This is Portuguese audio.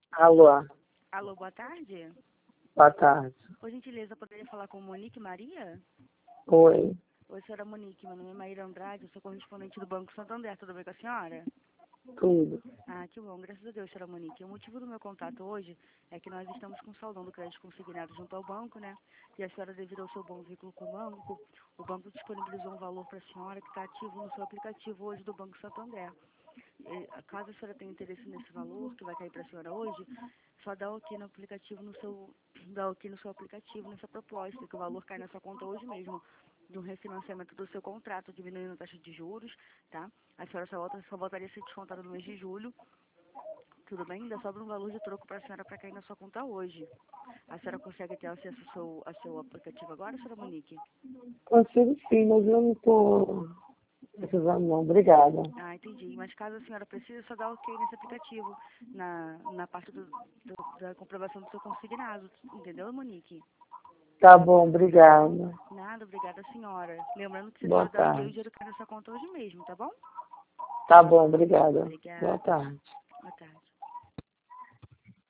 Alô, Alô, boa tarde. boa tarde. Por gentileza, poderia falar com Monique Maria? Oi, Oi, senhora Monique, meu nome é Maíra Andrade, eu sou correspondente do Banco Santander, tudo bem com a senhora? tudo. Ah, que bom, graças a Deus, senhora Monique. O motivo do meu contato hoje é que nós estamos com saldão do crédito consignado junto ao banco, né? E a senhora, devido ao seu bom vínculo com o banco disponibilizou um valor para a senhora que está ativo no seu aplicativo hoje do Banco Santander. Caso a senhora tenha interesse nesse valor que vai cair para a senhora hoje, só dá OK no aplicativo, dá OK no seu aplicativo, nessa proposta, que o valor cai na sua conta hoje mesmo, de um refinanciamento do seu contrato, diminuindo a taxa de juros, tá? A senhora só voltaria a ser descontada no mês de julho, tudo bem? Ainda sobra um valor de troco para a senhora para cair na sua conta hoje. A senhora consegue ter acesso ao seu aplicativo agora, senhora Monique? Consigo sim, mas eu não estou precisando não. Obrigada. Ah, entendi. Mas caso a senhora precise, só dá OK nesse aplicativo, na parte da comprovação do seu consignado. Entendeu, Monique? Tá bom, obrigada. Nada, obrigada, senhora. Lembrando que se a Boa senhora der OK, o tarde. dinheiro cai na sua conta hoje mesmo, tá bom? Tá bom, obrigada. Boa Obrigada. tarde.